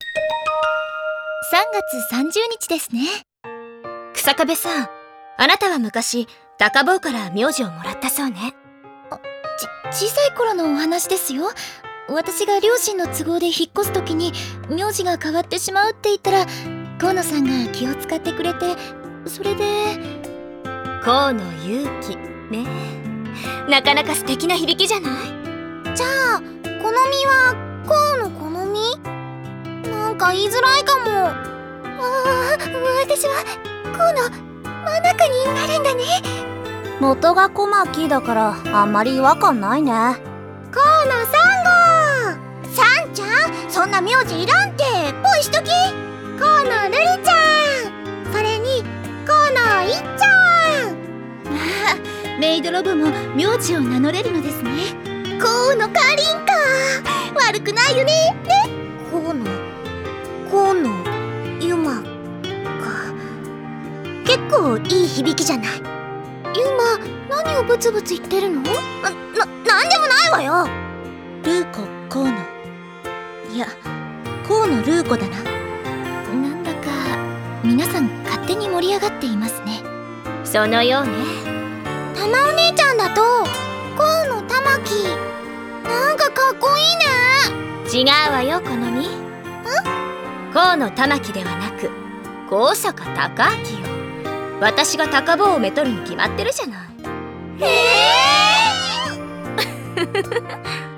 3月30日ですね。 草壁さん、あなたは昔高坊から名字をもらったそうね。 小さい頃のお話ですよ。私が両親の都合で引っ越す時に名字が変わってしまうって言ったら、河野さんが気を使ってくれて、それで河野ゆうきね。なかなか素敵な響きじゃない？ じゃあ、このみは河野このみ？なんか言いづらいかも。 私は河野真中になるんだね。 元が小牧だからあんまり違和感ないね。河野さんごさんちゃん、そんな名字いらんて。ぽいしとき。河野瑠璃ちゃん、それに河野いっちゃん。 メイドロボも名字を名乗れるのですね。 河野かりんか。悪くないよね。河野ゆまか。結構いい響きじゃない？ ユマ、何をブツブツ言ってるの？ なんでもないわよ。 ルーコ河野、いや河野ルーコだな。なんだか皆さん勝手に盛り上がっていますね。 そのようね。 たまお姉ちゃんだと河野たまき。なんかかっこいいね。 違うわよ、このみ。河野玉木ではなく高坂高明よ。私が高坊をめとるに決まってるじゃない。